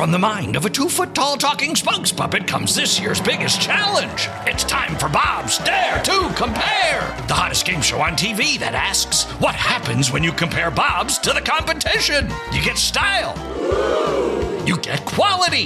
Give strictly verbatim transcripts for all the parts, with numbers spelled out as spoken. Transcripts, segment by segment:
From the mind of a two-foot-tall talking spokes puppet comes this year's biggest challenge. It's time for Bob's Dare to Compare, the hottest game show on T V that asks, what happens when you compare Bobs to the competition? You get style. You get quality.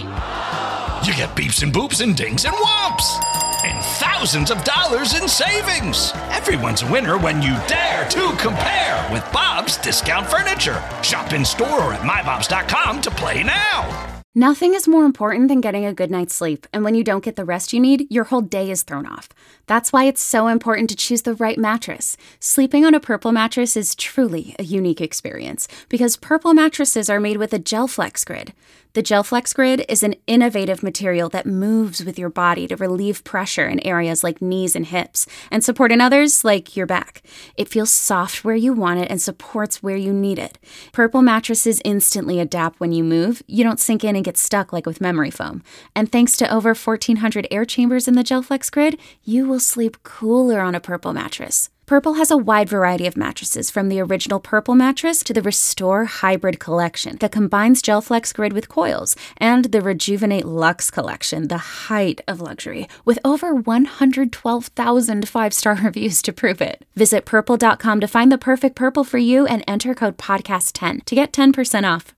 You get beeps and boops and dings and whomps. And thousands of dollars in savings. Everyone's a winner when you dare to compare with Bob's Discount Furniture. Shop in store or at my bobs dot com to play now. Nothing is more important than getting a good night's sleep, and when you don't get the rest you need, your whole day is thrown off. That's why it's so important to choose the right mattress. Sleeping on a Purple mattress is truly a unique experience, because Purple mattresses are made with a GelFlex Grid. The GelFlex Grid is an innovative material that moves with your body to relieve pressure in areas like knees and hips, and support in others like your back. It feels soft where you want it and supports where you need it. Purple mattresses instantly adapt when you move. You don't sink in and get stuck like with memory foam. And thanks to over fourteen hundred air chambers in the GelFlex Grid, you will sleep cooler on a Purple mattress. Purple has a wide variety of mattresses, from the original Purple mattress to the Restore Hybrid collection that combines GelFlex Grid with coils, and the Rejuvenate Luxe collection, the height of luxury, with over one hundred twelve thousand five-star reviews to prove it. Visit purple dot com to find the perfect Purple for you and enter code podcast ten to get ten percent off.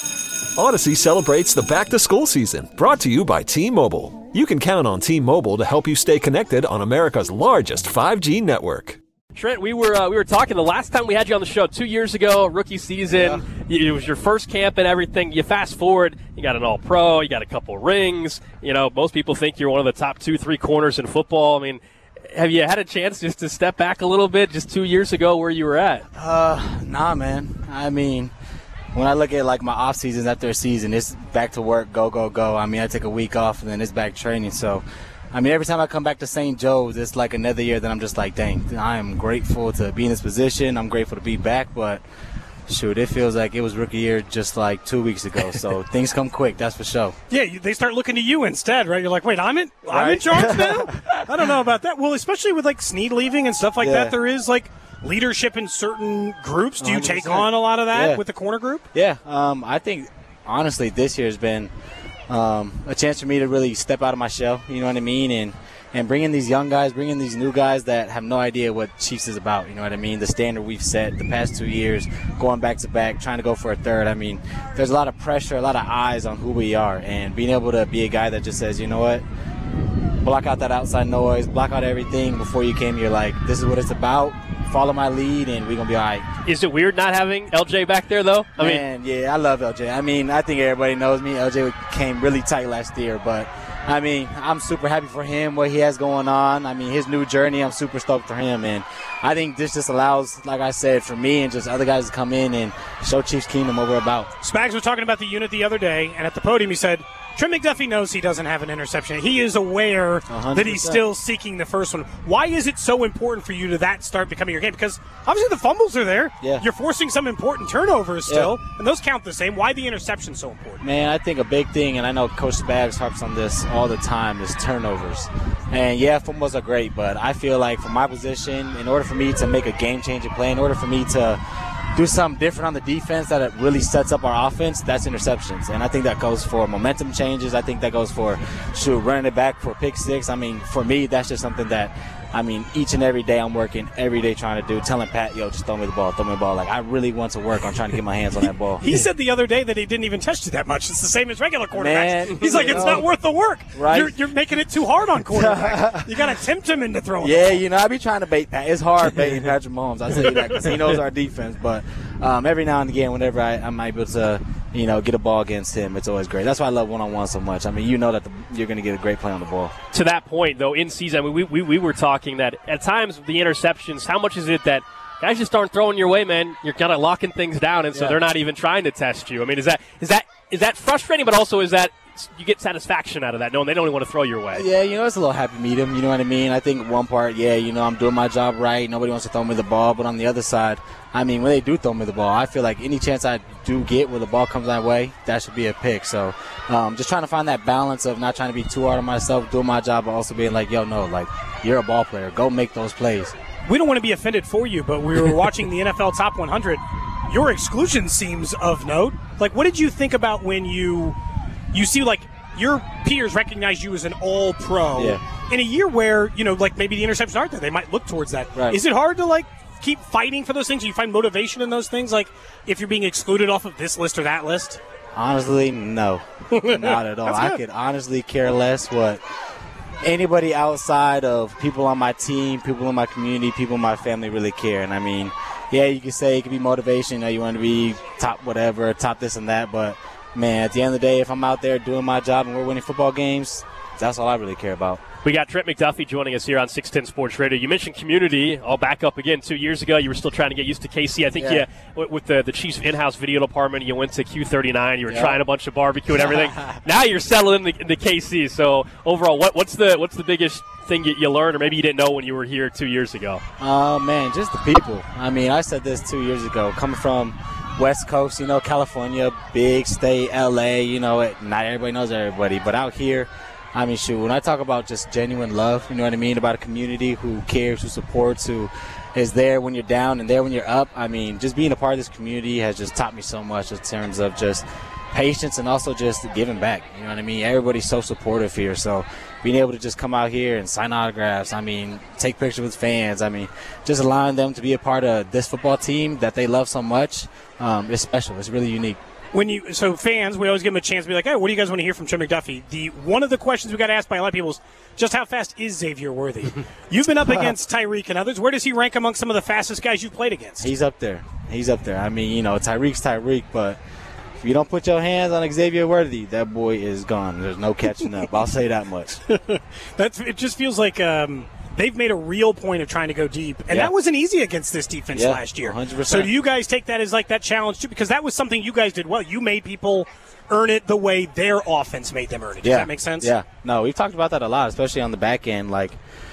Odyssey celebrates the back-to-school season, brought to you by T-Mobile. You can count on T-Mobile to help you stay connected on America's largest five G network. Trent, we were uh, we were talking the last time we had you on the show two years ago, rookie season. Yeah. It was your first camp and everything. You fast forward, you got an All-Pro, you got a couple rings. You know, most people think you're one of the top two, three corners in football. I mean, have you had a chance just to step back a little bit, just two years ago, where you were at? Uh, nah, man. I mean, when I look at like my off seasons after a season, it's back to work, go, go, go. I mean, I take a week off and then it's back training. So, I mean, every time I come back to Saint Joe's, it's like another year that I'm just like, dang, I am grateful to be in this position. I'm grateful to be back, but shoot, it feels like it was rookie year just like two weeks ago. So things come quick, that's for sure. Yeah, they start looking to you instead, right? You're like, wait, I'm in, I'm in charge now? I don't know about that. Well, especially with like Snead leaving and stuff like Yeah. that, there is like leadership in certain groups. Do you one hundred percent. take on a lot of that Yeah. with the corner group? Yeah, um, I think honestly this year has been um, a chance for me to really step out of my shell, you know what I mean, and and bring in these young guys, bring in these new guys that have no idea what Chiefs is about, you know what I mean, the standard we've set the past two years, going back to back, trying to go for a third. I mean, there's a lot of pressure, a lot of eyes on who we are, and being able to be a guy that just says, you know what, block out that outside noise, block out everything before you came, you're like, this is what it's about, follow my lead, and we're going to be all right. Is it weird not having L J back there, though? I Man, mean, yeah, I love L J. I mean, I think everybody knows me. L J came really tight last year, but, I mean, I'm super happy for him, what he has going on. I mean, his new journey, I'm super stoked for him, and I think this just allows, like I said, for me and just other guys to come in and show Chiefs Kingdom what we're about. Spags was talking about the unit the other day, and at the podium he said, Trent McDuffie knows he doesn't have an interception. He is aware one hundred percent. that he's still seeking the first one. Why is it so important for you to that start becoming your game? Because obviously the fumbles are there. Yeah. You're forcing some important turnovers still, Yeah. and those count the same. Why the interception so important? Man, I think a big thing, and I know Coach Spags harps on this all the time, is turnovers. And, yeah, fumbles are great, but I feel like for my position, in order for me to make a game-changing play, in order for me to do something different on the defense that it really sets up our offense, that's interceptions. And I think that goes for momentum changes. I think that goes for, shoot, running it back for a pick six. I mean, for me, that's just something that, I mean, each and every day I'm working, every day trying to do, telling Pat, yo, just throw me the ball, throw me the ball. Like, I really want to work on trying to get my hands on that ball. He said the other day that he didn't even test you that much. It's the same as regular quarterbacks. Man, He's like, you it's know, not worth the work. right? You're, you're making it too hard on quarterbacks. You got to tempt him into throwing Yeah, the ball. you know, I be trying to bait Pat. It's hard baiting Patrick Mahomes. I tell you that because he knows our defense. But um, every now and again, whenever I, I'm able to, you know, get a ball against him, it's always great. That's why I love one-on-one so much. I mean, you know that the, you're going to get a great play on the ball. To that point, though, in season, I mean, we, we, we were talking that at times the interceptions, how much is it that guys just aren't throwing your way, man? You're kind of locking things down, and so Yeah. they're not even trying to test you. I mean, is that is that is that frustrating, but also is that you get satisfaction out of that, knowing they don't even want to throw your way? Yeah, you know, it's a little happy medium. You know what I mean? I think one part, yeah, you know, I'm doing my job right. Nobody wants to throw me the ball. But on the other side, I mean, when they do throw me the ball, I feel like any chance I do get where the ball comes my way, that should be a pick. So um, just trying to find that balance of not trying to be too hard on myself, doing my job, but also being like, yo, no, like, you're a ball player. Go make those plays. We don't want to be offended for you, but we were watching the N F L Top one hundred. Your exclusion seems of note. Like, what did you think about when you you see, like, your peers recognize you as an all-pro Yeah. in a year where, you know, like maybe the interceptions aren't there. They might look towards that. Right. Is it hard to, like, keep fighting for those things? Do you find motivation in those things, like if you're being excluded off of this list or that list? Honestly, no. Not at all. I could honestly care less what anybody outside of people on my team, people in my community, people in my family really care. And, I mean, yeah, you could say it could be motivation. You know, you want to be top whatever, top this and that, but – man, at the end of the day, if I'm out there doing my job and we're winning football games, that's all I really care about. We got Trent McDuffie joining us here on six ten Sports Radio. You mentioned community. I'll back up again. Two years ago, you were still trying to get used to K C. I think yeah. you, with the, the Chiefs in-house video department, you went to Q thirty-nine. You were yeah. trying a bunch of barbecue and everything. Now you're settling into, into K C. So overall, what, what's the what's the biggest thing you, you learned, or maybe you didn't know when you were here two years ago? Oh, uh, man, just the people. I mean, I said this two years ago. Coming from West Coast, you know, California, big state, L A, you know, not everybody knows everybody. But out here, I mean, shoot, when I talk about just genuine love, you know what I mean, about a community who cares, who supports, who is there when you're down and there when you're up, I mean, just being a part of this community has just taught me so much in terms of just patience and also just giving back. You know what I mean? Everybody's so supportive here. So being able to just come out here and sign autographs, I mean, take pictures with fans, I mean, just allowing them to be a part of this football team that they love so much, um, is special. It's really unique. When you so fans, we always give them a chance to be like, hey, what do you guys want to hear from Trent McDuffie? The one of the questions we got asked by a lot of people is just how fast is Xavier Worthy? You've been up against Tyreek and others. Where does he rank among some of the fastest guys you've played against? He's up there. He's up there. I mean, you know, Tyreek's Tyreek, but if you don't put your hands on Xavier Worthy, that boy is gone. There's no catching up. I'll say that much. That's it. Just feels like um, they've made a real point of trying to go deep, and yeah. that wasn't easy against this defense yeah, last year. one hundred percent. So do you guys take that as like that challenge too? Because that was something you guys did well. You made people earn it the way their offense made them earn it. Does yeah. that make sense? Yeah. No, we've talked about that a lot, especially on the back end. Like,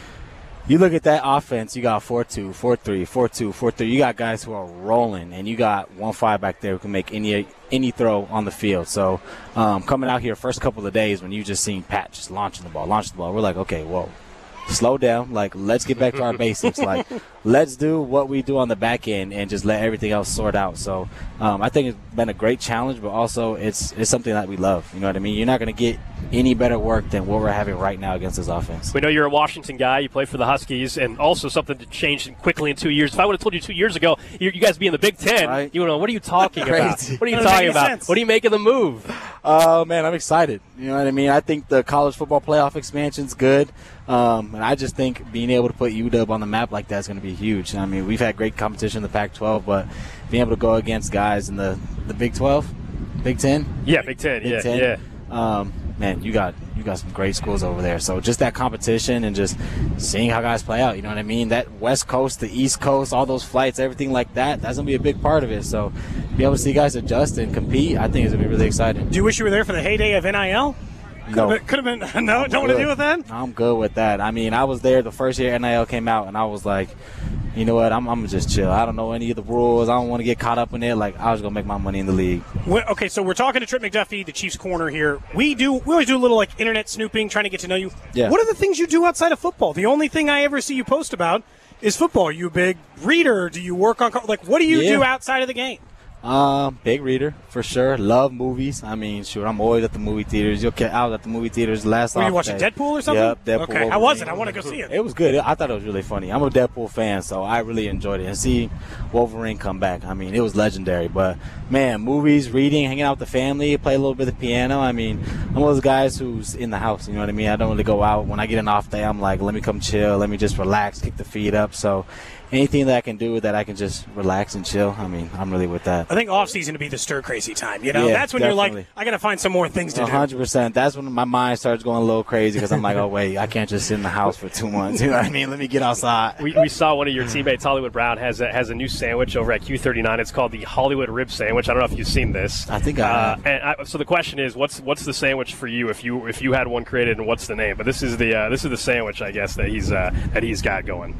you look at that offense, you got four two, four three, four two, four three. You got guys who are rolling, and you got one five back there who can make any any throw on the field. So um, coming out here first couple of days when you just seen Pat just launching the ball, launching the ball, we're like, okay, whoa. Slow down. Like, let's get back to our basics. Like, let's do what we do on the back end and just let everything else sort out. So um, I think it's been a great challenge, but also it's it's something that we love. You know what I mean? You're not going to get any better work than what we're having right now against this offense. We know you're a Washington guy. You play for the Huskies, and also something that changed quickly in two years. If I would have told you two years ago, you, you guys be in the Big Ten, right. you would know, what are you talking about? Crazy. What are you talking about? Sense. What are you making the move? Oh, uh, man, I'm excited. You know what I mean? I think the college football playoff expansion's good. Um, and I just think being able to put U W on the map like that is going to be huge. I mean, we've had great competition in the Pac twelve, but being able to go against guys in the, the Big twelve, Big ten? Yeah, Big Ten, Big yeah, ten. yeah. Um, man, you got you got some great schools over there. So just that competition and just seeing how guys play out, you know what I mean? That West Coast, the East Coast, all those flights, everything like that, that's going to be a big part of it. So be able to see guys adjust and compete, I think is going to be really exciting. Do you wish you were there for the heyday of N I L? No. Could have been, could have been no, don't want to deal with that? I'm good with that. I mean, I was there the first year N I L came out, and I was like, you know what, I'm, I'm going to just chill. I don't know any of the rules. I don't want to get caught up in it. Like, I was going to make my money in the league. Well, okay, so we're talking to Trent McDuffie, the Chiefs corner here. We do we always do a little, like, internet snooping, trying to get to know you. Yeah. What are the things you do outside of football? The only thing I ever see you post about is football. Are you a big reader? Do you work on – like, what do you Yeah. do outside of the game? Um, big reader for sure. Love movies. I mean, sure, I'm always at the movie theaters. You'll get out at the movie theaters last. Were you off watching day. Deadpool or something? Yep, Deadpool. Okay, how was it? I want to go see it. It was good. I thought it was really funny. I'm a Deadpool fan, so I really enjoyed it. And see Wolverine come back, I mean, it was legendary. But man, movies, reading, hanging out with the family, play a little bit of piano. I mean, I'm one of those guys who's in the house. You know what I mean? I don't really go out. When I get an off day, I'm like, let me come chill. Let me just relax, kick the feet up. So anything that I can do that I can just relax and chill, I mean, I'm really with that. I think off season to be the stir crazy time. You know, Yeah, that's when definitely. you're like, I got to find some more things to one hundred percent. That's when my mind starts going a little crazy because I'm like, oh, wait, I can't just sit in the house for two months. You know what I mean? Let me get outside. We, we saw one of your teammates, Hollywood Brown, has a, has a new sandwich over at Q thirty-nine. It's called the Hollywood Rib Sandwich. I don't know if you've seen this. I think I uh, have. and I, so the question is, what's what's the sandwich for you if you if you had one created, and what's the name? But this is the uh, this is the sandwich, I guess, that he's uh, that he's got going.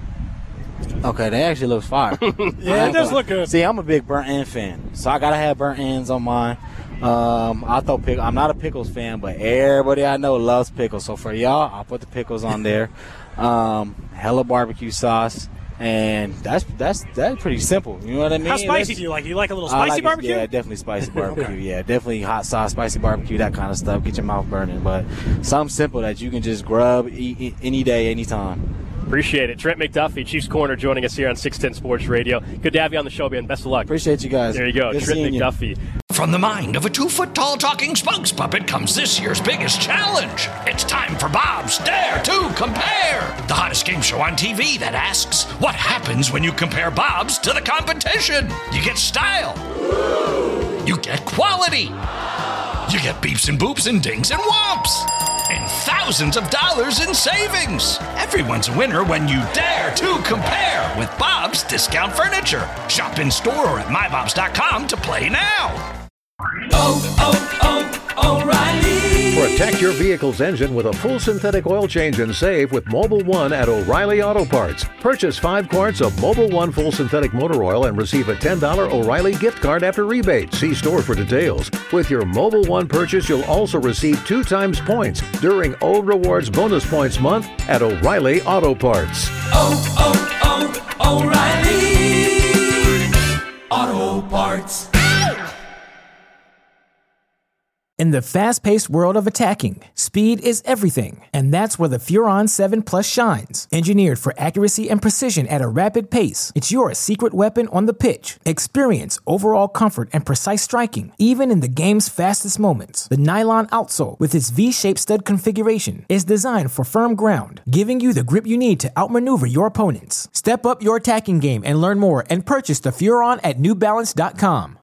Okay, they actually looks fire. Yeah, it does look good. See, I'm a big burnt end fan, so I gotta have burnt ends on mine. Um, I throw pickle. I'm not a pickles fan, but everybody I know loves pickles. So for y'all, I'll put the pickles on there. Um, hella barbecue sauce, And that's that's that's pretty simple. You know what I mean? How spicy That's, do you like? Do you like a little I spicy like it, barbecue? Yeah, definitely spicy barbecue. Okay. Yeah, definitely hot sauce, spicy barbecue, that kind of stuff. Get your mouth burning. But something simple that you can just grub, eat, eat any day, anytime. Appreciate it. Trent McDuffie, Chiefs Corner, joining us here on six ten Sports Radio. Good to have you on the show, man. Best of luck. Appreciate you guys. There you go. Good Trent seeing you. McDuffie. From the mind of a two-foot-tall talking spokes puppet comes this year's biggest challenge. It's time for Bob's Dare to Compare, the hottest game show on T V that asks, what happens when you compare Bob's to the competition? You get style. You get quality. You get beeps and boops and dings and whomps. And thousands of dollars in savings. Everyone's a winner when you dare to compare with Bob's Discount Furniture. Shop in store or at my bobs dot com to play now. Oh, oh, oh, O'Reilly. Protect your vehicle's engine with a full synthetic oil change and save with Mobil one at O'Reilly Auto Parts. Purchase five quarts of Mobil one full synthetic motor oil and receive a ten dollars O'Reilly gift card after rebate. See store for details. With your Mobil one purchase, you'll also receive two times points during O Rewards Bonus Points Month at O'Reilly Auto Parts. Oh, oh, oh, O'Reilly Auto Parts. In the fast-paced world of attacking, speed is everything, and that's where the Furon seven Plus shines. Engineered for accuracy and precision at a rapid pace, it's your secret weapon on the pitch. Experience overall comfort and precise striking, even in the game's fastest moments. The nylon outsole, with its V-shaped stud configuration, is designed for firm ground, giving you the grip you need to outmaneuver your opponents. Step up your attacking game and learn more and purchase the Furon at new balance dot com.